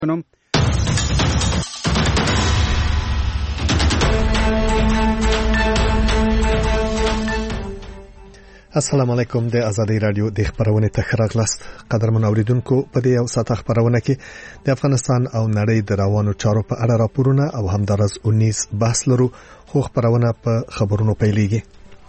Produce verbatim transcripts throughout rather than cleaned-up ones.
کنم. السلام علیکم. د آزادۍ رادیو د خبرونه ته راغلاست. قدرمن اوریدونکو، په دې یو ساعت خبرونه کې د افغانستان او نړۍ د روانو چارو په اړه راپورونه او همدارس انیس بحث لرو. خو خبرونه په خبرونو پیلېږي.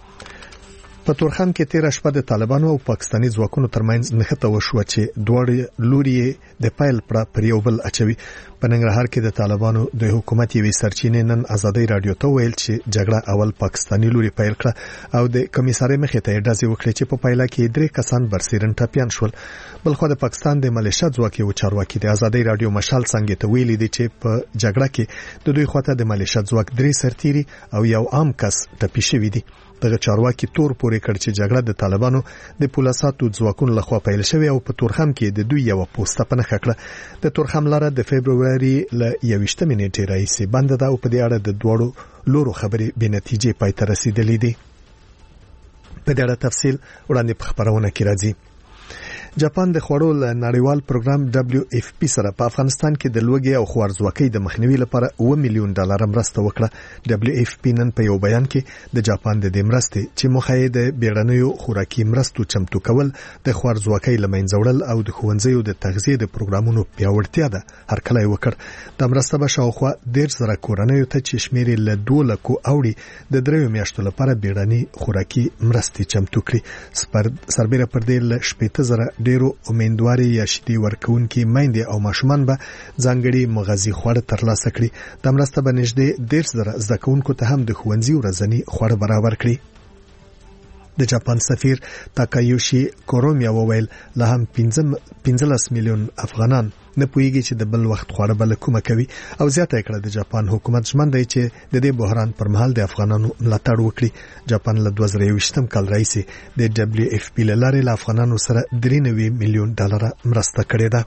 په تورخم کې تیر شپه د طالبانو او پاکستاني ځواکونو ترمنځ نښته وشوه چې دوه لوري د پایل پر یو بل اچوي. په ننګرهار کې د طالبانو د حکومت یوې سرچینې نن آزادۍ رادیو ته ویل چې جګړه اول پاکستاني لوري پیل کړه او د کمیسارې مخې ته ډزې وکړې چې په پایله کې درې کسان برسېرن ټپیان شول. بلخو د پاکستان د ملیشیا ځواک یو چارواکي د آزادۍ رادیو مشال څنګه ته ویلي دي چې په جګړه کې د دوی خواته د ملیشیا ځواک درې سرتيري او یو عام کس ټپي شوی دي. دغه چارواکي تور پورې کړ چې جګړه د طالبانو د پولیساتو ځواکونو لخوا پیل شوې او په تورخم کې د دوی یو پوسټه په نښه کړه. د تورخم لاره د فبرवरी ل یوشتمې نیټې راځي بند ده او په دې اړه د دوړو لورو خبرې به نتیجې پای ته رسیدلې دي. په دې اړه تفصیل وړاندې په خبرونه کې راځي. جاپان د خوړو نړیوال پروګرام دبليو اف پی سره په افغانستان کې د لوګي او خوارزواکۍ د مخنیوي لپاره اوه میلیون ډالر مرسته وکړه. دبليو اف پی نن په یو بیان کې د جاپان د دې مرستې چې مخه د بیړنیو خوراکي مرستو چمتو کول، د خوارزواکۍ لمنځه وړل او د ښوونځیو د تغذیه د پروګرامونو پیاوړتیا ده هرکلی وکړ. د مرسته به شاوخوا ډېر زره کورنیو ته چې شمېر یې له دوه لکو اوړي د دریو میاشتو لپاره بیړني خوراکي مرستې چمتو کړي. سربېره پر دې له شپېته زره ډیرو امیندواري یا شیدې ورکوونکي میندې او ماشومان به ځانګړي مغذي خواړه ترلاسه کړي. د مرسته به نږدې دېرش زره زده کوونکو ته هم د ښوونځي ورځني خواړه برابر کړي. د جاپان سفیر تاکایوشي کورومیا وویل له هم پنځلس میلیون افغانان نه پوهیږي چې د بل وخت خواړه بل کومه کوي او زیاته کړه د جاپان حکومت ژمن دی چې د دې بحران پر مهال د افغانانو ملاتړ وکړي. جاپان له دوه زره یوویشتم کال راهیسې د دبليو اف پی لارې له افغانانو سره درې نوي میلیون ډالر مرسته کړې ده.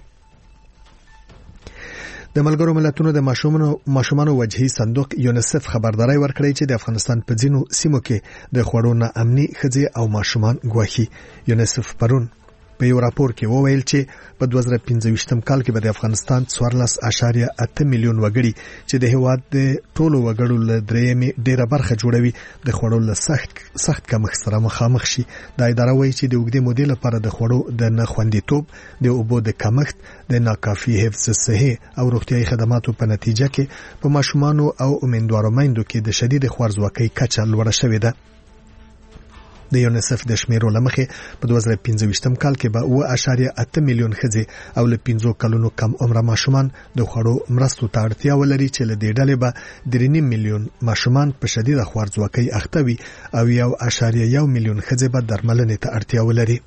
د ملګرو ملتونو د ماشومانو ماشومانو وجهي صندوق یونیسف خبرداري ورکړې چې د افغانستان په ځینو سیمو کې د خوړو نه امني ښځې او ماشومان ګواښي. یونیسف پرون په یو راپور کې وویل چې په دوه زره پنځه ویشتم کال کې به د افغانستان څوارلس اعشاریه اته میلیون وګړي چې د هیواد د ټولو وګړو له درېیمې ډیره برخه جوړوي د خوړو له سخت سخت کمښت سره مخامخ شي. دا اداره وایي چې د اوږدې مودې لپاره د خوړو د نه خوندیتوب، د اوبو د کمښت، د ناکافي حفظ صحي او روغتیايي خدماتو په نتیجه کې په ماشومانو او امیندوارو میندو کې د شدید خوارزواکۍ کچه لوړه شوې ده. د یونیسف د شمیرو لمخې په دوه زره پنځه ویشتم کال کې به اوه اعشاریه اته میلیون ښځې او له پنځو کلونو کم عمره ماشومان د خوړو مرستو ته اړتیا ولري چې له دې ډلې به درې نیم میلیون ماشومان په شدیده خوارزواکۍ اخته وي او یو اعشاریه یو میلیون ښځې به درملنې ته اړتیا ولري.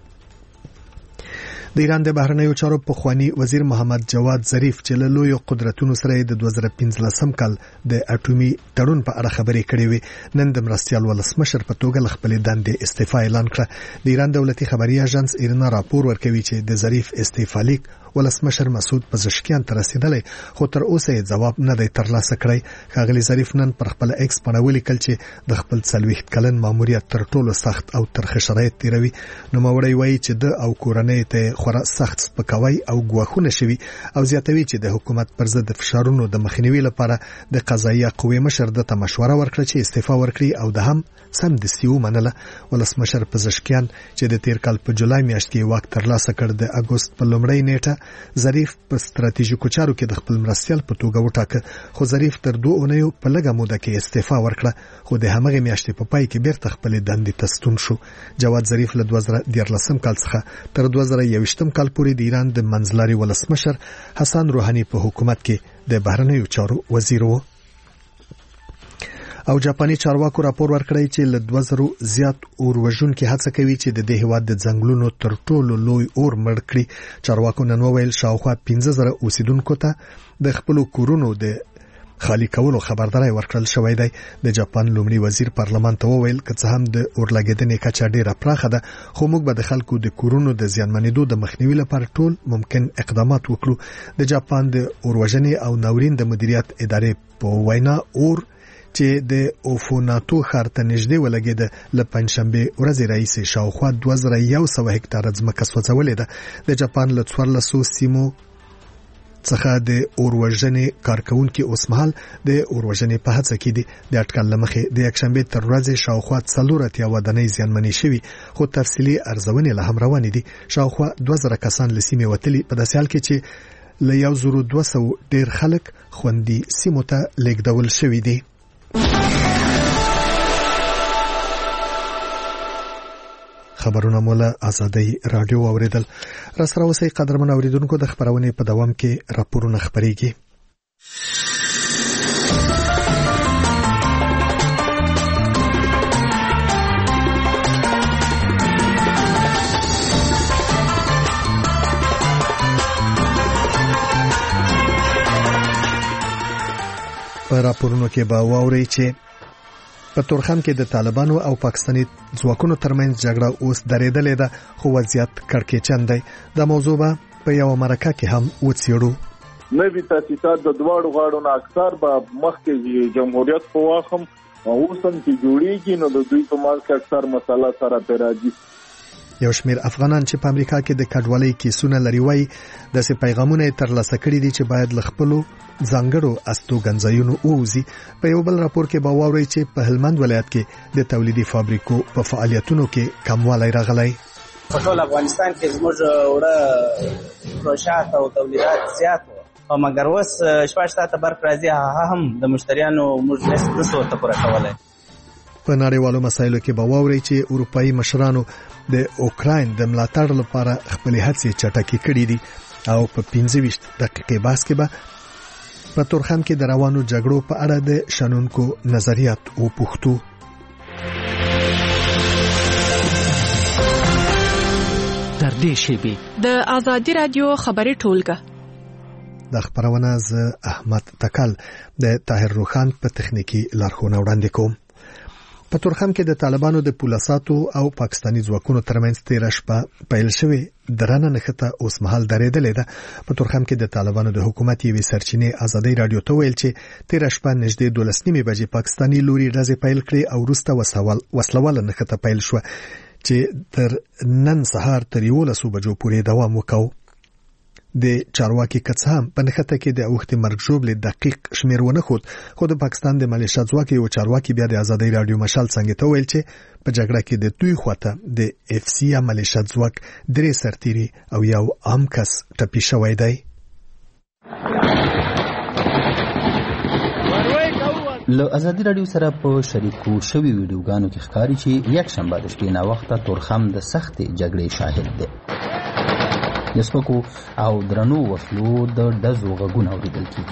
د ایران د بهرنیو چارو پخوانی وزیر محمد جواد ظریف چې له لوی قدرتونو سره د دوه زره پنځلسم کال د اټومي تړون په اړه خبرې کړې وي، نن د مرستیال ولسمشر په توګه له خپلې دندې استعفا اعلان کړه. د ایران دولتي خبري اژانس ایرنا راپور ورکوي چې د ظریف استعفا لیک ولسمشر مسعود پزشکیان ته رسیدلی خو تر اوسه یې ځواب نه دی ترلاسه کړی. ښاغلي ظریف نن پر خپل ایکس باندې ولیکل چې د خپل څلوېښت کلن ماموریت تر ټولو سخت او ترخه شرایط تیروي. نوموړی وایي چې د او کورنۍ ته خورا سخت سپکاوی او ګواښونه شوي او زیاتوي چې د حکومت پر ضد د فشارونو د مخنیوي لپاره د قضایي قوې مشر د مشوره ورکړه چې استعفا ورکړي او د هم سم دستي ومنله. ولسمشر پزشکیان چې د تیر کال په جولای میاشت کې واک ترلاسه کړ د اګوست په لومړۍ نیټه ظریف په ستراتیژیکو چارو کې د خپل مرستیال په توګه وټاکه، خو ظریف تر دوه اونیو په لږه موده کې استعفا ورکړه خو د همغې میاشتې په پای کې بیرته خپلې دندې ته ستون شو. جواد ظریف له دوه زره دیارلسم کال څخه تر دوه زره یوویشتم کال پورې د ایران د منځلاري ولسمشر حسن روحاني په حکومت کې د بهرنیو چارو وزیر و. او جاپاني چارواکو راپور ورکړی چې له دوه زره زیات اور وژونکي هڅه کوي چې د دې هیواد د ځنګلونو تر ټولو لوی اور مړ کړي. چارواکو نن وویل شاوخوا پنځه زره اوسیدونکو ته د خپلو کورونو د خالی کولو خبرداري ورکړل شوې ده. د جاپان لومړي وزیر پارلمان ته وویل که څه هم د اورلګیدنې کچه ډیره پراخه ده خو موږ به د خلکو د کورونو د زیانمنېدو د مخنیوي لپاره ټول ممکن اقدامات وکړو. د جاپان د اوروژنې او ناورین د مدیریت ادارې په وینا اور چې د اوفوناتو ښار ته نږدې ولګېده له پنجشنبې ورځې راهیسې شاوخوا دوه زره یو سوه هکتاره ځمکه سوځولې ده. د جاپان له څوارلسو سیمو څخه د اوروژنې کارکونکو اوسمهال د اوروژنې په هڅه کې دي. د اټکل لمخې د یکشنبه تر ورځې شاوخوا څلور اتیا ودانۍ زیانمنې شوي، خو تفصیلي ارزونې له هم روانې دي. شاوخوا دوه زره کسان له سیمې وتلي، په داسې حال کې چې له یو زرو دوه سوه ډیر خلک خوندي سیمو ته لیږدول شوي دي. خبرونه مولا آزادۍ رادیو اوریدل. را سره اوسئ قدرمن اوریدونکو، د خبرونې په دوام کې راپورونه خبرېږي. په راپورونو کې به واورئ چې په تورخم کې د طالبانو او پاکستاني ځواکونو ترمنځ جګړه اوس درېدلې ده، خو وضعیت کړکېچن دی. دا موضوع به په یو مرکه کې هم وڅېړو. نوي تاسیسات د دواړو غاړو نه اکثر به مخکې جمهوریت په واخم اوس هم چې جوړیږي، نو د دوی په منځ کې اکثر مسله سره پیراځي. یو شمېر افغانان چې په امریکا کې د کډوالۍ کیسونه لري وایي داسې پیغامونه ترلاسه کړي دي چې باید له خپلو ځانګړو استوګنځایونو ووځي. په یو بل راپور کې به واورئ چې په هلمند ولایت کې د تولیدي فابریکو په فعالیتونو کې کموالی راغلی. په ټول افغانستان کې زموږ وړه پروژات او تولیدات زیات وو، او مګر اوس شپږ ساعته برق راځي، هغه هم د مشتریانو موږ نشو ورته پوره کولی. په نړیوالو مسایلو کې به واورئ چې اروپایي مشرانو د اوکراین د ملاتړ لپاره خپل هڅې چټکې کړې دي، او په پنځه ویشت دقیقې بحث کې به په تورخم کې د روانو جګړو په اړه د شنونکو نظریات وپوښتو. تر دې شیبې د آزادي رادیو خبري ټولګه. د خبرونه ز احمد تکل د طاهر روخان په تخنیکی لارښوونه وړاندې کوم. په تورخم کې د طالبانو د پولیساتو او پاکستاني ځواکونو ترمنځ تیر شپه پیل شوې درنه نښته اوس مهال درېدلې ده. په تورخم کې د طالبانو د حکومت یوې سرچینې آزادۍ رادیو ته ویل چې تیر شپه نږدې دولس نیمې بجې پاکستاني لوري ډزې پیل کړې او وروسته وسلواله نښته پیل شوه چې تر نن سهار تر یولسو بجو پورې دوام وکاو. د چارواکي کڅام په نښته کې د اوخت مرګ ژوبل دقیق شمیر ونه خود خو د پاکستان د ملیشیا ځواک یو چارواکي بیا د آزادۍ رادیو مشال څنګه ته ویل چې په جګړه کې د دوی خواته د اف سی یا ملیشیا ځواک درې سرتیري او یو عام کس ټپي شوی دی. له آزادي رادیو سره په شریکو شوی ویډیوګانو کې ښکاري چې یک شنبه د شپې نا وخته تورخم د سخت جګړې شاهد دی. د سپکو او درنو وسلو د ډزو غږونه اورېدل کېږي.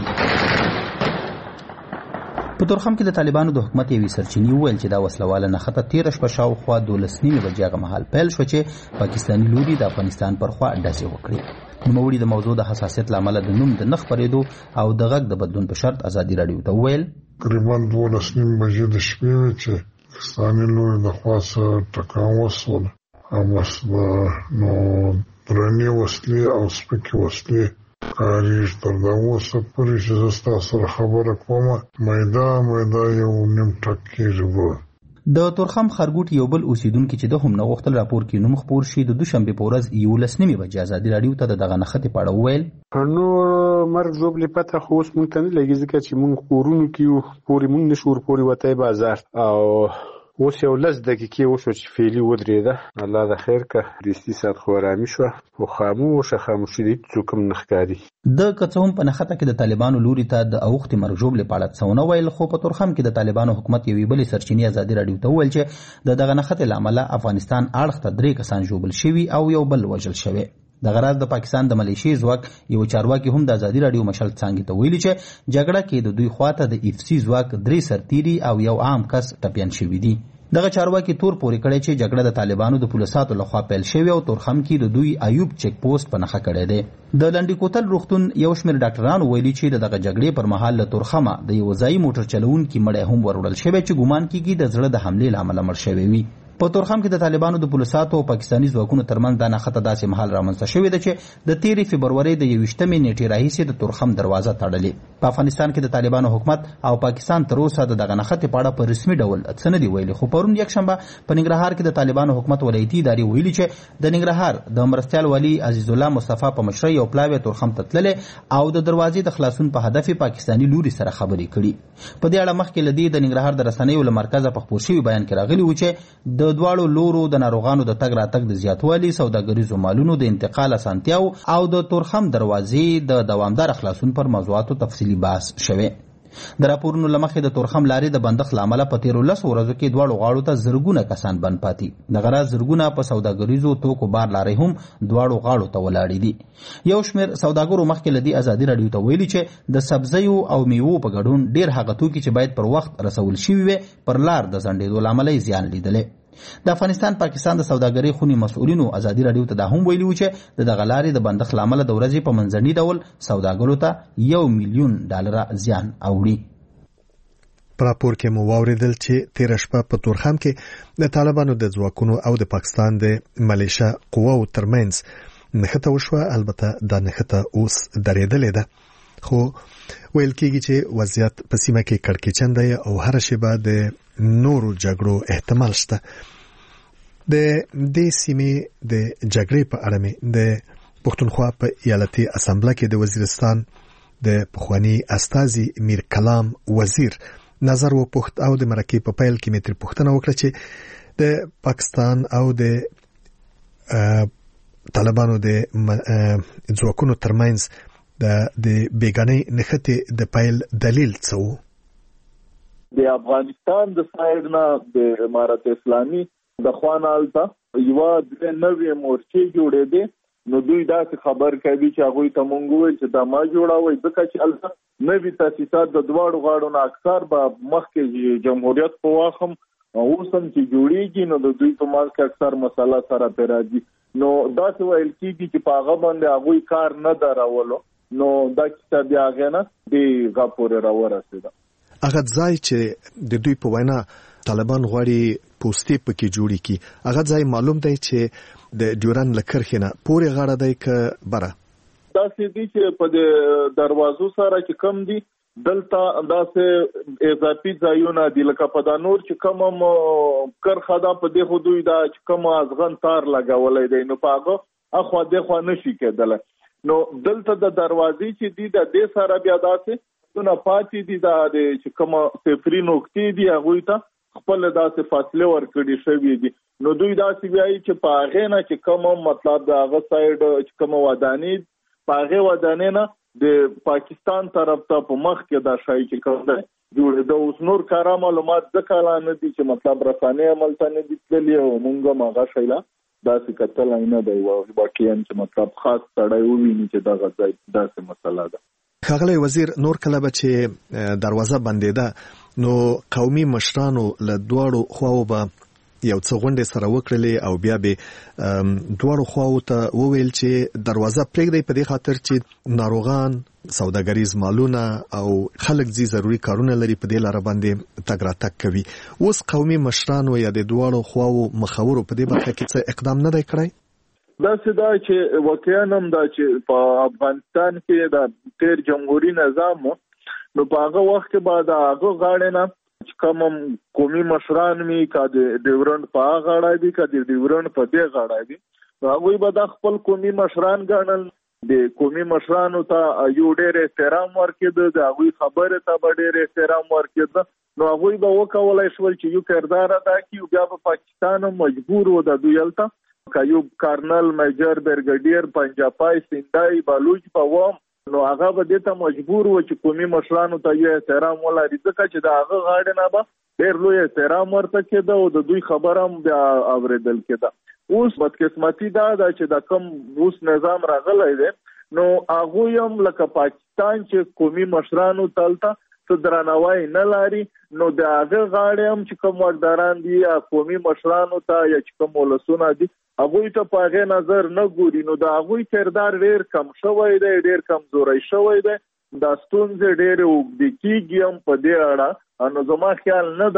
په تورخم کې د طالبانو د حکومت یوې سرچینې وویل چې دا وسلواله نښته تېره شپه شاوخوا دولس نیمې بجې هغه مهال پیل شوه چې پاکستاني لوري د افغانستان پر خوا ډزې وکړې. نوموړي د موضوع د حساسیت له امله د نوم د نه خپرېدو او د غږ د بدلون په شرط آزادي رادیو ته وویل تقریبا دولس نیمې بجې د شپې وې چې پاکستاني لوري د خوا څخه ټکان وسوله او بس نو درنې وسلې او سپکې وسلې کاریږي. تر دا اوسه پورې چې زه ستاسو سره خبره کومه میدا میدا یو نیم ټک کېږي. د تورخم خرګوټ یو بل اوسیدونکي چې د هم نه غوښتل راپور کې نوم خپور شي د دوشنبې په ورځ یولس نیمې بجې آزادي رادیو ته د دغه نښتې په اړه وویل نور مرګ ژوبلې پته خو اوس مونږ ته نه لګي ځکه چې مونږ کورونو کې یو پورې مونږ نشو ورپورې وتی بازار او اوس یو لس دقیقې وشو چې فعلي ودرېده. الله د خیر که دستي ساعت خو ارامي شوه خو خاموشه خاموشي د څوک هم نه ښکاري. د که څه هم په نښته کې د طالبانو لوري ته د اوښتې مرګ ژوبلې په اړه څه ونه ویل، خو په تورخم کې د طالبانو حکومت یوې بلې سرچینې آزادي رادیو ته وویل چې د دغه نښتې له امله افغانستان اړخ ته درې کسان ژوبل شوي او یو بل وژل شوی. دغه راز د پاکستان د ملیشیا ځواک یو چارواکي هم د آزادي رادیو مشال څنګه ته ویلي چې جګړه کې د دوی خواته د اف سی ځواک درې سرتیري او یو عام کس ټپیان شوي دي. دغه چارواکي تور پورې کړی چې جګړه د طالبانو د پولیساتو لخوا پیل شوې او تورخم کې د دوی ایوب چیک پوسټ په نښه کړی دی. د لنډی کوتل روغتون یو شمېر ډاکټرانو ویلي چې دغه جګړې پر مهال له تورخمه د یو ځایي موټر چلوونکي مړی هم وروړل شوی چې ګومان کېږي د زړه د حملې له امله مړ شوی وي. په تورخم کې د طالبانو د پولیساتو او پاکستاني ځواکونو ترمنځ دا نښته داسې مهال رامنځته شوې ده چې د تیرې فبرورۍ د یوویشتمې نیټې راهیسې د تورخم دروازه تړلې. په افغانستان کې د طالبانو حکومت او پاکستان تر اوسه د دغه نښتې په اړه په رسمي ډول څه نه دي ویلي، خو پرون یکشنبه په ننګرهار کې د طالبانو حکومت ولایتي ادارې ویلي چې د ننګرهار د مرستیال والي عزیز الله مصطفی په مشرۍ یو پلاوی تورخم ته تللې او د دروازې د خلاصون په هدف پاکستاني لوري سره خبرې کړي. په دې اړه مخکې له دې د ننګرهار د رسنیو له مرکزه په خپور شوي بیان کې راغلي و چې د دواړو لورو د ناروغانو د تګ راتګ د زیاتوالي، سوداګریزو مالونو د انتقال اسانتیاو او د تورخم دروازې د دوامدار خلاصون پر موضوعاتو تفصیلي بحث شوی. د راپورونو له مخې د تورخم لارې د بندښت له امله په تیرو لسو ورځو کې دواړو غاړو ته زرګونه کسان بند پاتې. دغه راز زرګونه په سوداګریزو توکو بار لارې هم دواړو غاړو ته ولاړې دي. یو شمېر سوداګرو مخکې له دې ازادي راډیو ته ویلي چې د سبزیو او میوو په ګډون ډېر هغه توکي چې باید پر وخت رسول شوي وي پر لار د ځنډېدو له امله یې زیان لیدلی. د افغانستان پاکستان د سوداګرۍ خونې مسؤلینو ازادي راډیو ته دا هم ویلي و چې د دغه لارې د بندښت له امله د ورځې په منځني ډول سوداګرو ته یو میلیون ډالره زیان اوړي. په راپور کې مو واوریدل چې تېره شپه په تورخم کې د طالبانو د ځواکونو او د پاکستان د ملیشه قواو ترمنځ نښته وشوه. البته دا نښته اوس درېدلې ده، خو ویل کېږي چې وضعیت په سیمه کې کړکېچن دی او هره شېبه د نورو جګړو احتمال شته. د دې سیمې د جګړې په اړه مې د پښتونخوا په ایالتي اسامبله کې د وزیرستان د پخوانی استازي میر کلام وزیر نظر وپوښت او د مرکې په پیل کې مې ترې پوښتنه وکړه چې د پاکستان او د طالبانو د ځواکونو ترمنځ د بیګانۍ نښتې د پیل دلیل څه و؟ د افغانستان د سایډ نه د امارت اسلامي د خوا نه هلته یوه درې نوې مورچې جوړېدې، نو دوی داسې خبر کوي چې هغوی ته مونږ وویل چې دا ما جوړوئ، ځکه چې هلته نوي تاسیسات د دواړو غاړو نه اکثر به مخکې جمهوریت په واخ هم اوس هم چې جوړېږي، نو د دوی په منځ کې اکثر مسله سره پرې راځي. نو داسې ویل کېږي چې په هغه باندې هغوی کار نه ده راولو، نو دا کیسه بیا هغې نه دې غا پورې راورسېده. هغه ځای چې د دوی په وینا طالبان غواړي پوستې پکې جوړې کړي، هغه ځای معلوم دی چې د ډیورند له کرښې نه پورې غاړه دی که بره؟ داسې دي چې په د دروازو سره چې کم دي دلته داسې اضافي ځایونه دي، لکه په دا نور چې کوم هم کرښه ده په دې خو دوی دا چې کوم ازغن تار لګولی دی، نو په هغه اخوا دېخوا نشي کېدلی. نو دلته د دروازې چې دي د دې سره بیا داسې نه پاتې دي، دا چې کوم صفري نقطې دي هغوی ته خپل داسې فاصله ورکړي شوي دي. نو دوی داسې وایي چې په هغې نه چې کوم مطلب د هغه سایډ چې کوم ودانې په هغې ودانې نه د پاکستان طرف ته په مخ کې دا شی چې کوم دی جوړېده. اوس نور کاره معلومات ځکه لا نه دي چې مطلب رسانې عملته نه دي تللي او مونږ هم هغه شی لا داسې کتلی نه دی واقعا چې مطلب خاص سړی وویني چې دغه ځای داسې مسله ده. ښاغلی وزیر، نور کله به چې دروازه بندېده نو قومي مشرانو له دواړو خواو به یو څه غونډې سره وکړلې او بیا به دواړو خواو ته وویل چې دروازه پرېږدئ په دې خاطر چې ناروغان، سوداګریز مالونه او خلک ځي ضروري کارونه لري په دې لاره باندې تګ راتګ کوي. اوس قومي مشرانو یا د دواړو خواو مخورو په دې برخه کې څه اقدام نه دی کړی؟ داسې دا چې واقعا هم دا چې په افغانستان کې د تیر جمهوري نظام نو په هغه وخت کې به د هغه غاړې نه چې کوم قومي مشران وي، که د ډیورنډ په هغه غاړه وي که د ډیورنډ په دې غاړه وي، نو هغوی به دا خپل قومي مشران ګڼل. د قومي مشرانو ته یو ډېر احترام ورکېده، د هغوی خبرې ته به ډېر احترام ورکېده، نو هغوی به وکولی شول چې یو کردار ادا کړي. بیا به پاکستان هم مجبور و د دوی هلته که یو کارنل، میجر، برګډیر، پنجاپای، سیندای، بلوچ به وم، نو هغه به دې ته مجبور و چې قومي مشرانو ته یو احترام ولري، ځکه چې د هغه غاړې نه به ډېر لوی احترام ورته کېده او د دوی خبره هم بیا اورېدل کېده. اوس بدقسمتي دا ده چې د کوم اوس نظام راغلی دی، نو هغوی هم لکه پاکستان چې قومي مشرانو ته هلته څه درناوی نه لري، نو د هغه غاړې هم چې کوم واکداران دي یا قومي مشرانو ته یا چې کوم ولسونه دي هغوی ته په هغې نظر نه ګوري، نو د هغوی کردار ډېر کم شوی دی، ډېر کمزوری شوی دی. دا ستونزې ډېرې اوږدې کېږي هم په دې اړه، نو زما خیال نه دی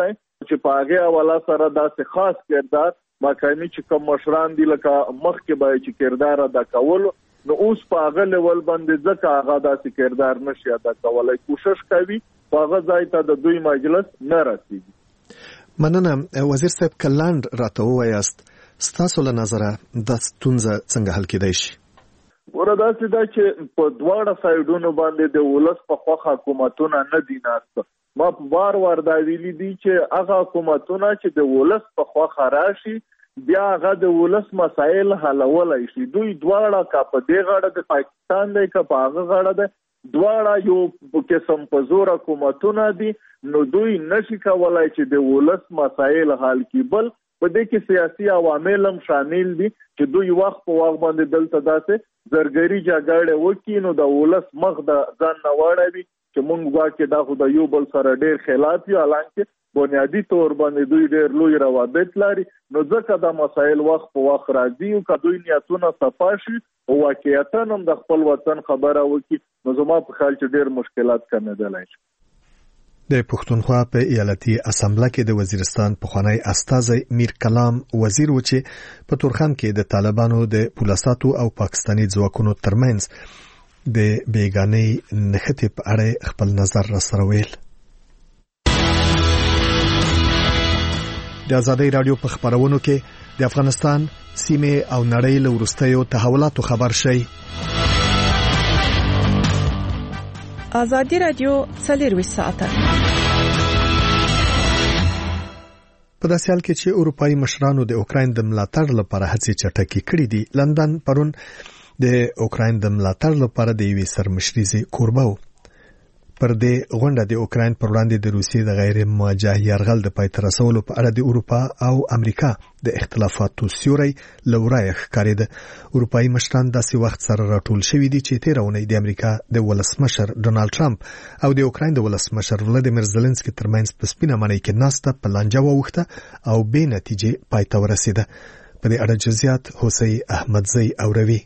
چې په هغه حواله سره داسې خاص کردار مقامی چې کوم مشران دي لکه مخکې به چې کردار ادا کول نو اوس په هغه لیول باندې ځکه هغه داسې کردار نشي ادا کولای کوشش کوي په هغه ځای ته د دوی مجلس نه رسیږي. مننه وزیر صاحب کلاند راته وایاست ستاسو له نظره د ستونزه څنګه حل کېدای شي؟ ورته دا چې په دواړه سایډونو باندې د ولس په خوا حکومتونه نه دي ناست. ما په بار وار دا ویلي دي چې هغه حکومتونه چې د ولس په خوا خراشي بیا هغه د ولس مسایل حلولای شي. دوی دواړه کا په دې غاړه د پاکستان دی کا په هغه غاړه ده دواړه یو قسم په زور حکومتونه دي نو دوی نشي کولای چې د ولس مسایل حل کړي. بل په دې کې سیاسي عوامل هم شامل دي چې دوی وخت په وخت باندې دلته داسې زرګري جګړه وکړي نو د ولس مخ د ځان نه واړوي چې مونږ واکې دا خو د یو بل سره ډېر خلاف یو حالانکه بنیادی طور باندې دوی ډېر لوی روابط لري نو ځکه دا مسایل وخت په وخت راځي او که دوی نیتونه صفا شي او واقعیتا هم د خپل وطن خبره وکړي نو زما په خیال چې ډېر مشکلات کمېدلی شي. د پښتونخوا په ایالتي اسامبله کې د وزیرستان پخوانی استازی میر کلام وزیر و چې په تورخم کې د طالبانو د پولیساتو او پاکستاني ځواکونو ترمنځ د بیګانۍ نښتې په اړه خپل نظر را سره ویل. د ازادۍ رادیو په خبرونو کې د افغانستان سیمه او نړۍ له وروستیو تحولاتو خبر شي. ازادۍ رادیو څلور ساعته په داسې حال کې چې اروپایي مشرانو د اوکراین د ملاتړ لپاره هڅې چټکې کړې دي. لندن پرون د اوکراین د ملاتړ لپاره د یوې سرمشریزې کوربه و. پر دې غونډه د اوکراین پر وړاندې د روسیې د غیر مواجه یرغل د پای ته رسولو په اړه د اروپا او امریکا د اختلافاتو سیوری لورای ښکارېده. اروپایي مشران داسې وخت سره راټول شوي دي چې تېره اونۍ د امریکا د ولسمشر ډونالد ټرمپ او د اوکراین د ولسمشر ولادیمیر زلنسکي ترمنځ په سپینه ماڼۍ کې ناسته په لانجه واوښته او بې نتیجې پای ته ورسېده. په دې اړه جزئیات حسین احمدزی اوروي.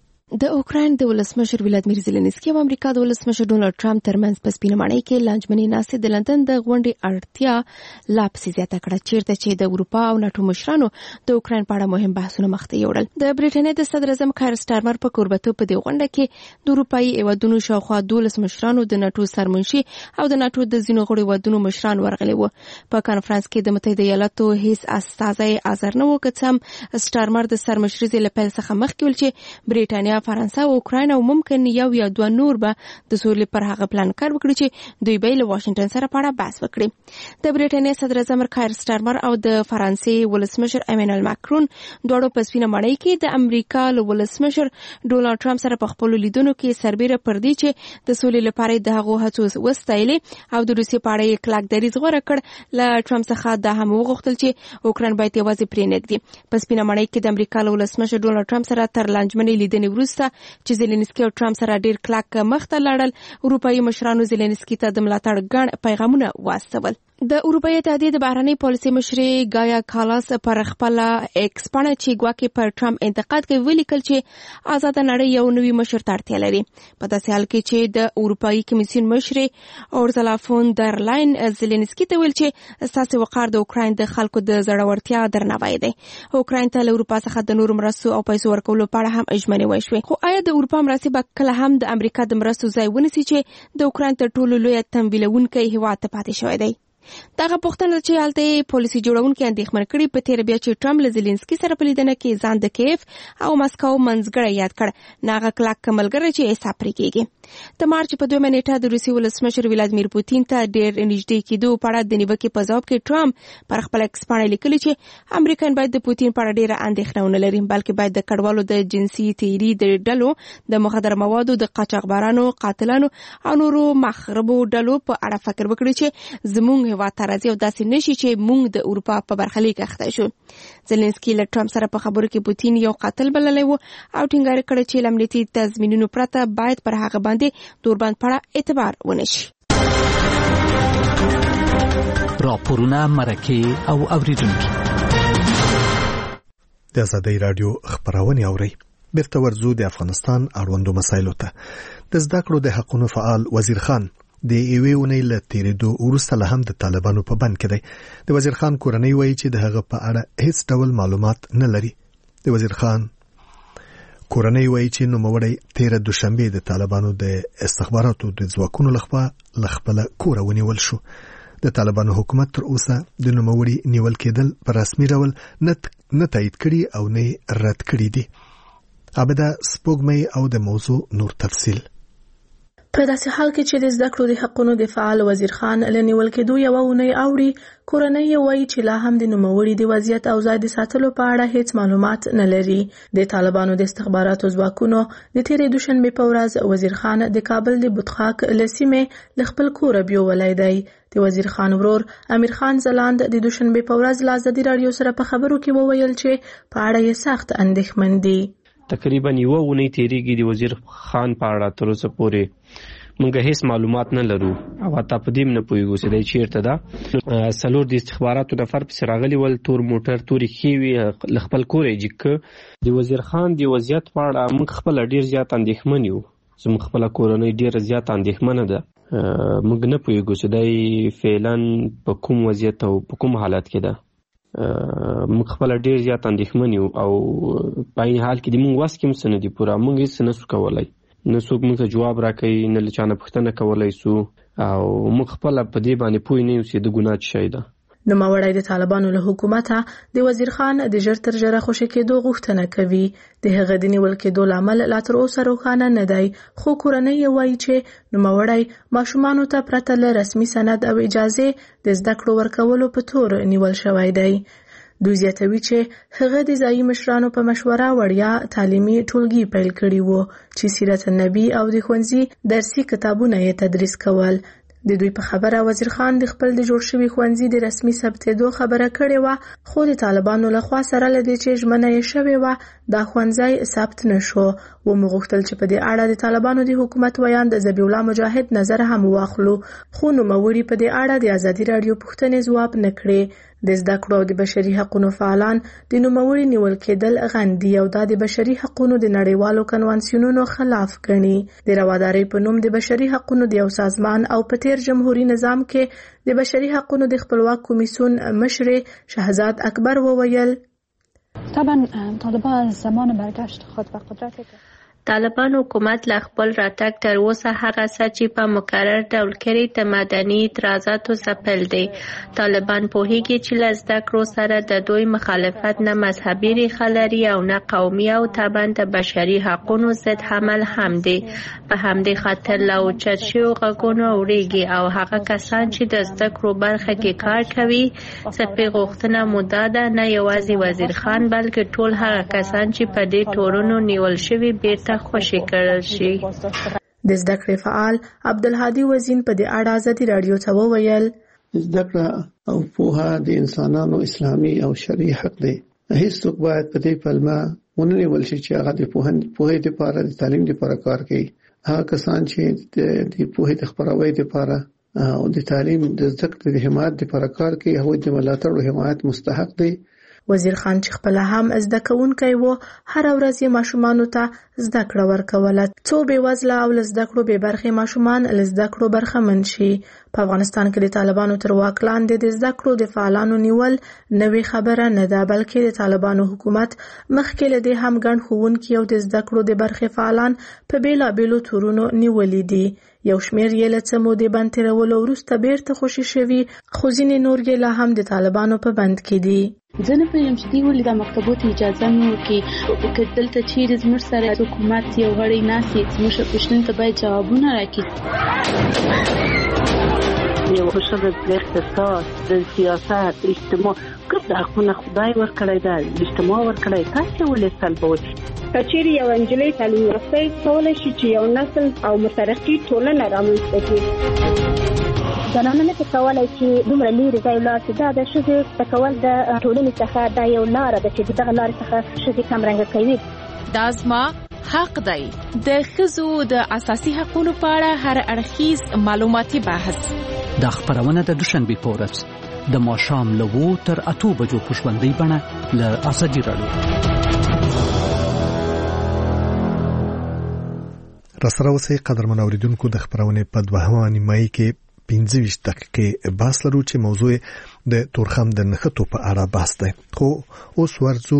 د اوکراین د ولسمشر ولادیمیر زلنسکي او امریکا د ولسمشر ډونالد ټرمپ ترمنځ په سپینه ماڼۍ کې لانجمنې ناستې د لندن د غونډې اړتیا لا پسې زیاته کړه چیرته چې د اروپا او ناتو مشرانو د اوکراین په اړه مهم بحثونه مخته یوړل. د بریټانیا د صدر اعظم کایر سټارمر په کوربتوب په دې غونډه کې د اروپایي هیوادونو شاوخوا دولس مشرانو د ناتو سرمنشي او د ناتو د ځینو غړو هیوادونو مشران ورغلي وو. په کانفرنس کې د متحده ایالاتو هیڅ استازی حاضر نه و که څه هم سټارمر د سرمشرۍ له پیل څخه مخکې ویل چې بریټانیا فرانسه او اوکراین او ممکن یو یا دوه نور به د سولې پر هغه پلان کار وکړي چې دوی به له واشنگټن سره په اړه بحث وکړي. د بریټانیا صدر اعظم کایر سټارمر او د فرانسې ولسمشر ایمانوئل ماکرون دواړو په سپینه ماڼۍ کې د امریکا له ولسمشر ډونالد ټرمپ سره په خپلو لیدنو کې سربیره پر دې چې د سولې لپاره د هغو هڅو وستایلې او د روسیې په اړه یې کلک دریځ غوره کړ. له ټرمپ څخه دا هم وغوښتل چې اوکراین باید یوازې پرې نږدي. په سپینه ماڼۍ کې د امریکا له ولسمشر ډونالد ټرمپ سره تر لانجمنې لیدنې وروسته چې زلنسکي او ټرمپ سره ډیر کلک مخته لاړل اروپایي مشرانو زلنسکي ته د ملاتړ ګڼ پیغامونه واستول. د اروپایي اتحادیې د بهرنۍ پالیسي مشرې ګایا کالاس پر خپل ایکس پاڼه چې ګواکې پر ټرمپ انتقاد کوي ولیکل چې آزاد نړۍ یو نوی مشر ته اړتیا لري. په داسې حال کې چې د اروپایي کمیسیون مشرې اورزلا فون در لاین زلنسکي ته ویل چې ستاسو وقار د اوکراین د خلکو د زړورتیا درناوی دی. اوکراین ته له اروپا څخه د نورو مرستو او پیسو ورکولو په اړه هم اجمنې وشوې. خو آیا د اروپا مرستې به کله هم د امریکا د مرستو ځای ونیسي چې د اوکراین تر ټولو لوی تمویلونکی هیواد ته پاتې شوی دی؟ دغه پوښتنه چې هلته پالیسي جوړونکي اندېښمن کړي په تیر بیا چې ټرمپ له زلنسکي سره په لیدنه کې ځان د کیف او مسکو منځګړی یاد کړ ناغه کلک ملګری چې حساب پرې کېږي. د مارچ په دویمه نیټه د روسي ولسمشر ولادیمیر پوتین ته ډېر نږدې کېدو په اړه د نیوکې په ځواب کې ټرمپ پر خپل ایکس پاڼه لیکلي چې امریکایان باید د پوتین په اړه ډېره اندېښنه ونه لري بلکې باید د کډوالو د جنسي تیري د ډلو د مخدره موادو د قاچاقبرانو قاتلانو او نورو مخربو ډلو په اړه فکر وکړي چې زموږ هیواد ته راځي او داسې نشي چې موږ د اروپا په برخلیک اخته شو. زلنسکي له ټرمپ سره په خبرو کې پوتین یو قاتل بللی و او ټینګار کړی چې له امنیتي تضمینونو پرته باید پر هغه باندې دوربند پړه اعتبار ونشي. راپورونه مرکه او اوریدونکي د ازادۍ رادیو خبرونه اوري. بیرته ورځو د افغانستان اړوندو مسایلو ته. د زده کړو د حقونو فعال وزیر خان د یوې اونۍ له تېرېدو وروسته لا هم د طالبانو په بند کې دی. د وزیر خان کورنۍ وایي چې د هغه په اړه هیڅ ډول معلومات نه لري. د وزیر خان کورنۍ وایي چې نوموړی تېره دوشنبه د طالبانو د استخباراتو د ځواکونو لخوا له خپله کوره ونیول شو. د طالبانو حکومت تر اوسه د نوموړي نیول کېدل په رسمي ډول نه تایید کړي او نه رد کړي دي. عابده سپوږمۍ او د موضوع نور تفصیل. په داسې حال کې چې د زده کړو د حقونو د فعال وزیر خان له نیول کېدو یوه اونۍ اوړي، کورنۍ یې وایي چې لا هم د نوموړي د وضعیت او ځای د ساتلو په اړه هیڅ معلومات نه لري. د طالبانو د استخباراتو ځواکونو د تېرې دوشنبې په ورځ وزیر خان د کابل د بوتخاک له سیمې له خپل کوره بیولی دی. د وزیر خان ورور امیر خان ځلاند د دوشنبې په ورځ له ازادي راډیو سره په خبرو کې وویل چې په اړه یې سخت اندېښمن دي. تقریبا یوه اونۍ تېرېږي د وزیر خان په اړه تر اوسه پورې موږ هیڅ معلومات نه لرو او حتی په دې نه پوهېږو چې دی چېرته ده. څلور د استخباراتو نفر پسې راغلي ول، تور موټر تورې ښې وې، له خپل کوره یې جګ کړ. د وزیر خان د وضعیت په اړه موږ خپله ډېر زیات اندېښمن یو. زموږ خپله کورنۍ ډېره زیاته اندېښمنه ده. موږ نه پوهېږو چې دی فعلا په کوم وضعیت او په کوم حالت کې ده. موږ خپله ډېر زیات اندېښمن یو او په عین حال کې د موږ وس کې هم څه نه دي پوره. موږ هېڅ نه شو کولی، نه څوک موږ ته جواب راکوي، نه له چا نه پوښتنه کولی سو او موږ خپله په دې باندې پوه نه یو چې د ګناه څه شی ده. نوموړی د طالبانو له حکومته د وزیر خان د ژر تر ژره خوشي کېدو غوښتنه کوي. د هغه د نیول کېدو لامل لا تر اوسه روښانه نه دی، خو کورنۍ یې وایي چې نوموړی ماشومانو ته پرته له رسمي سند او اجازې د زده کړو ورکولو په تور نیول شوی دی. دوی زیاتوي چې هغه د ځایي مشرانو په مشوره وړیا تعلیمي ټولګي پیل کړي وو چې سیرت النبي او د ښوونځي درسي کتابونه یې تدریس کول. د دوی په خبره وزیر خان د خپل د جوړ شوي ښوونځي د رسمي ثبتېدو خبره کړې وه، خو د طالبانو لخوا سره له دې چې ژمنه یې شوې وه دا ښوونځی ثبت نه شو. ومو غوښتل چې په دې اړه د طالبانو د حکومت ویاند ذبیح الله مجاهد نظر هم واخلو، خو نوموړي په دې اړه د ازادي راډیو پوښتنې ځواب نه کړې. د زده کړو او د بشري حقوقو فعالان د نوموړي نیول کېدل غندي او دا د بشري حقوقو د نړیوالو کنوانسیونونو خلاف ګڼي. د روادارۍ په نوم د بشري حقوقو د یو سازمان او په تیر جمهوریت نظام کې د بشري حقوقو د خپلواک کمیسیون مشر شهزاد اکبر وویل طبعا طالبان زمان برگشت خود به قدرت طالبان حکومت له خپل راتګ تر اوسه هغه څه چې په مکرر ډول کړي د مدني اعتراضاتو ځپل دي. طالبان پوهیږي چې له زده کړو سره د دوی مخالفت نه مذهبي ریښه لري او نه قومي او طبعا د بشري حقوقو ضد عمل هم دی. په همدې خاطر له اوچت شویو غږونو اورېږي او هغه کسان چې د زده کړو برخه کې کار کوي څپې غوښتنه مو دا ده نه یوازې وزیر خان بلکې ټول هغه کسان چې په دې تورونو نیول شوي بیرته خوشي کړل شي. د زده کړې فعال عبدالهادي وزین په دې اړه ازادي راډیو ته وویل زده کړه او پوهه د انسانانو اسلامي او شرعي حق دی. هیڅوک باید په دې پلمه ونه نیول شي چې هغه د پوهې لپاره د تعلیم لپاره کار کوي. هغه کسان چې د پوهې د خپراوي لپاره او د تعلیم د زده کړې د حمایت لپاره کار کوي هغوی د ملاتړ او حمایت مستحق دي. وزیر خان چې خپل هم زده کوونکی و هر ورځ یې ماشومانو ته زده کړه ورکوله څو بې وزله او له زده کړو بې برخې ماشومان له زده کړو برخمن شي. په افغانستان کې د طالبانو تر واک لاندې د زده کړو د فعالانو نیول نوې خبره نه ده بلکې د طالبانو حکومت مخکې له دې هم ګڼ ښوونکي او د زده کړو د برخې فعالان په بېلابېلو تورونو نیولي دي. یو شمېر یې له څه مودې بند تېرولو وروسته بیرته خوشي شوي خو ځینې نور یې لا هم د طالبانو په بند کې دي. زه نه پوهېږم چې دوی ولې د مکتبو ته اجازه نه ورکوي که دلته چیرې زموږ سره حکومت یو غړی ناست وي زموږ پوښتنو ته باید جوابونه راکړي. یو ښځه د اقتصاد د سیاست اجتماع ګرد حقونه خدای ورکړی ده اجتماع ورکړی تاسې ولې سلبوئ. که چیرې یوه نجلۍ تعلیم یافته کولی شي چې یو نسل او مترقي ټولنه رامنځته کړي. زنانه نه کولی چې دومره لرې ځای ولاړ شي. دا د ښځې زده کول د ټولنې څخه دا یو لاره ده چې د دغه لارې څخه ښځې کمرنګه کوي. دا زما حق دی. د ښځو د اساسي حقوقو په اړه هر اړخیز معلوماتي بحث دا خبرونه د دوشنبه په ورځ د ماښام له اوو تر اتو بجو په ژوندۍ بڼه له ازادي راډیو راسره اوسئ قدرمن اوریدونکو د خبرونې په دوهمه نیمایي کې پنځه ویشت دقیقې بحث لرو چې موضوع د تورخم د نښتو په اړه بحث دی. خو اوس ورځو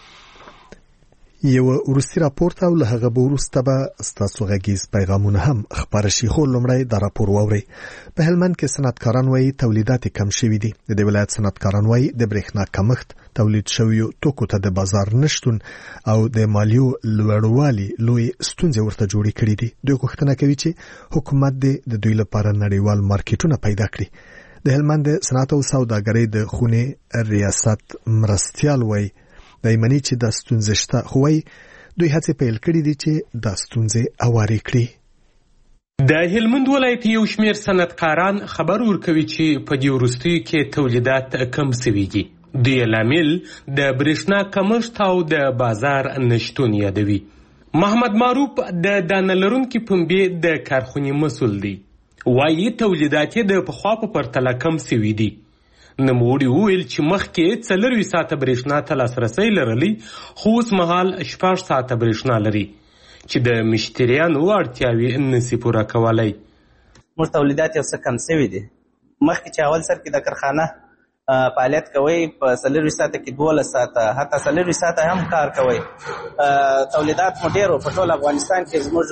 یو وروستي راپور ته او له هغه به وروسته به ستاسو غږیز پیغامونه هم خپاره شي. خو لومړی دا راپور واورئ. په هلمند کې صنعتکاران وایي تولیدات کم شوي دي. د دې ولایت صنعتکاران وایي د برېښنا کمښت، تولید شویو توکو ته د بازار نشتون او د مالیو لوړوالي لوی ستونزې ورته جوړې کړې دي. دوی غوښتنه کوي چې حکومت د دوی لپاره نړیوال مارکیټونه پیدا کړي. د هلمند صنعت او سوداګرۍ د خونې ریاست مرستیال وایي دای منی چې د ستونزې شته، خو وایي دوی هڅې پیل کړې دي چې د ستونزې اوارې کړي. د هلمند ولایت یو شمېر صنعتکاران خبر ورکوي چې په دې وروستیو کې تولیدات کم شوي دي. دوی لامل د برېښنا کمښت او د بازار نشتون یادوي. محمد معروف د دانه لرونکي پنبې د کارخونې مسؤل دی. وایي تولیدات یې د پخوا په پرتله کم شوي دي. نوموړي وویل چې مخکې څلرویشت ساعته برېښنا ته لاسرسی لرلی، خو اوس مهال شپږ ساعته برېښنا لري چې د مشتریانو اړتیاوې نشي پوره کولی. موږ تولیدات یو څه کم شوي دي. مخکې چې اول سر کې د کارخانه فعالیت کوئ په څلرویشت ساعته کې دولس ساعته حتی څلرویشت ساعته هم کار کوئ. تولیدات مو ډېر په ټول افغانستان کې زموږ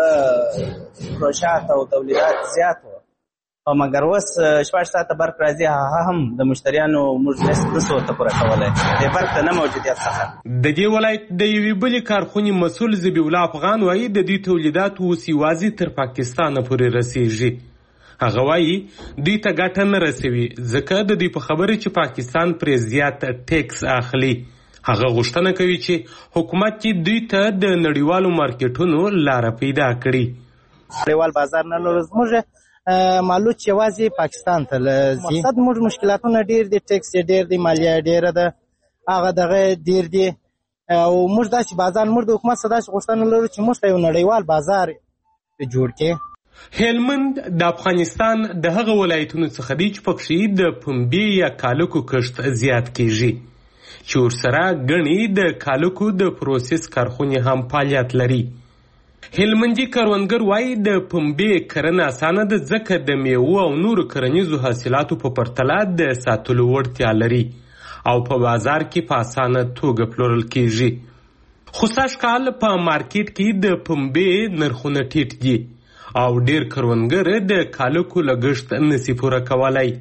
وړه پروژات او تولیدات زیات وو، او مګر اوس شپږ ساعته برق راځي، هغه هم د مشتریانو موږ نشو ورته پوره کولی د برق د نه موجودیت څخه. د دې ولایت د یوې بلې کارخونې مسؤل ذبیح الله افغان وایي د دوی تولیدات اوس یوازې تر پاکستانه پورې رسیږي. هغه وایي دوی ته ګټه نه رسوي ځکه د دوی په خبره چې پاکستان پرې زیات ټیکس اخلي. هغه غوښتنه کوي چې حکومت چې دوی ته د نړیوالو مارکیټونو لاره پیدا کړي. نړیوال بازار نه لرو، زموږ مالوچ یوازې پاکستان ته لځي. مقصد موږ مشکلاتونه ډېر دي، ټیکس ډېر دی، مالیه ډېره ده، هغه دغه ډېر دي، او موږ داسې بازار موږ د حکومت څخه داسې غوښتنه لرو چې موږ ته یو نړیوال بازار جوړ کړي. هلمند د افغانستان د هغه ولایتونو څخه دی چې پکې د پنبې یا کالکو کښت زیات کیږي، چې ورسره ګڼې د کالکو د پروسس کارخونې هم فعالیت لري. هلمندي کروندګر وایي د پنبې کرنه اسانه ده ځکه د میوو او نورو کرنیزو حاصلاتو په پرتله د ساتلو وړتیا لري او په بازار کې په اسانه توګه پلورل کیږي. خو سږ کال په مارکیټ کې د پنبې نرخونه ټیټ دي او ډېر کروندګر د کالکو لګښت نشي پوره کولی.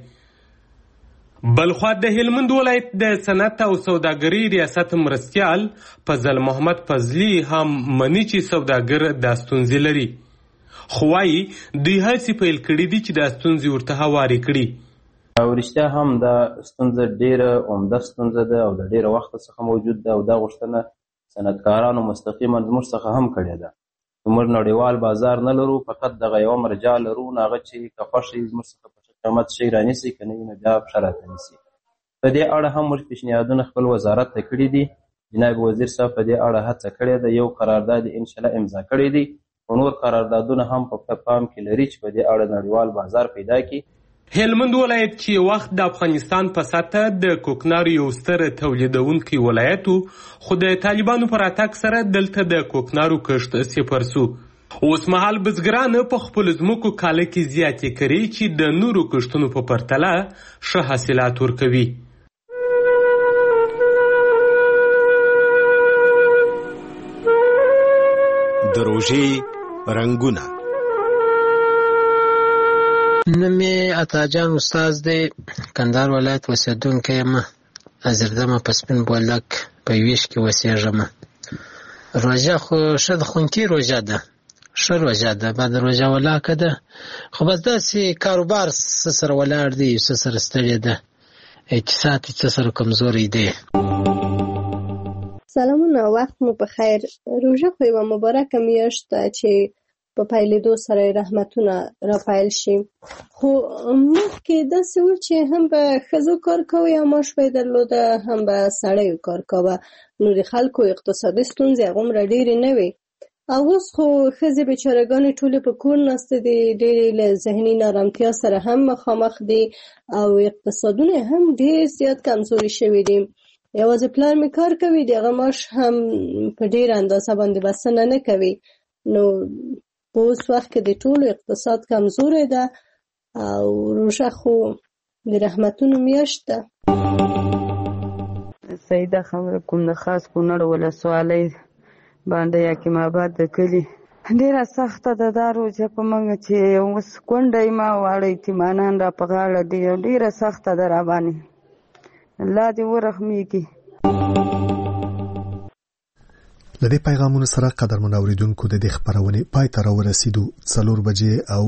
بلخوا د هلمند ولایت د صنعت او سوداګرۍ ریاست مرستیال فضل محمد فضلي هم مني چې سوداګر دا ستونزې لري، خو وایي دوی هڅې پیل کړي دي چې دا ستونزې ورته هوارې کړي. او رښتیا هم دا ستونزه ډېره عمده ستونزه ده او د ډېره وخت څخه موجود ده، او دا غوښتنه صنعتکارانو مستقیما زموږ څخه هم کړې ده. موږ نړیوال بازار نه لرو، فقط دغه یوه مرجع لرو، هغه چې که خوښ شي زموږ څخه قیمت شي رانیسي، که نه وي نو بیا پښه راته نیسي. په دې اړه هم موږ پیشنهادونه خپل وزارت ته کړي دي. جناب وزیر صاحب په دې اړه هڅه کړې ده، یو قرارداد انشاءالله امضا کړی دی، او نور قراردادونه هم په پام کې لري چې په دې اړه نړیوال بازار پیدا کړي. هلمند ولایت چې وخت د افغانستان په سطحه د کوکنارو یو ستر تولیدونکی ولایت و، خو د طالبانو په راتګ سره دلته د کوکنارو کښت صفر سو. اوس مهال بزګران په خپلو ځمکو کاله کې زیاتې کري چې د نورو کښتونو په پرتله ښه حاصلات ورکوي. د روژې رنګونه. نوم یې عطاجان استاد دی، کندهار ولایت اوسېدونکی یم، ازردمه په سپین بولدک په ویش کې اوسېږم. روژه خو ښه ده، خونکي روژه ده، ښه روژه ده، بعد روژه ولاکه ده، خو بس داسې کاروبار څه سره ولاړ دی، څه سره ستړی ده، اقتصاد څه سره کمزوری دی. سلامونه، وخت مو په خیر. روژه خو یوه مبارکه میاشت ده چې په پیلېدو سره رحمتونه راپیل شي، خو مخکې داسې و چې هم به ښځو کار کوه یا معاش به یې درلوده، هم به سړیو کار کوه، نو د خلکو اقتصادي ستونزې هغومره ډېرې نه وې. او اوس خو ښځې بېچارهګانې ټولې په کور ناستې دي، ډېرې له ذهني نارامتیا سره هم مخامخ دي او اقتصادونه هم ډېر زیات کمزوري شوي دي. یوازې پلار مې کار کوي، د هغه معاش هم په ډېره اندازه باندې بسنه نه کوي، نو په اوس وخت کې د ټولو اقتصاد کمزوری ده او روژه خو د رحمتونو میاشت ده. سیده خبره کوم د خاص کونړ ولسوالۍ باندې حکیم آباد د کلي ډیره سخته ده دا روژه په موږ چې اوس کونډه یم او اړه یتیمانان را په غاړه دي او ډیره سخته ده را باندې. الله دې ورحمیږي. له دې پیغامونو سره قدرمن اوریدونکو د دې خبرونه پای ته راورسېدو. څلور بجې او